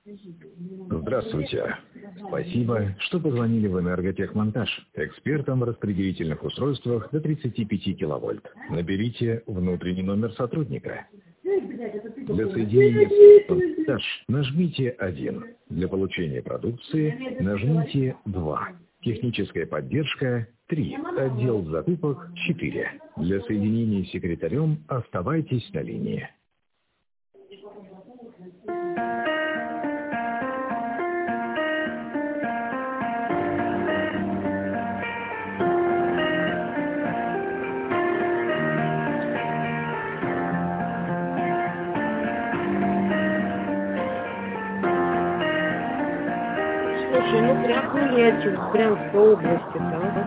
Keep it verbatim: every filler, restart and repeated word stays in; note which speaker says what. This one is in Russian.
Speaker 1: Здравствуйте. Спасибо, что позвонили в Энерготехмонтаж, экспертам в распределительных устройствах до тридцати пяти киловольт. Наберите внутренний номер сотрудника. Для соединения с монтаж нажмите один. Для получения продукции нажмите два. Техническая поддержка три. Отдел закупок четыре. Для соединения с секретарем оставайтесь на линии.
Speaker 2: Слушай, ну прям в Брянской области, да?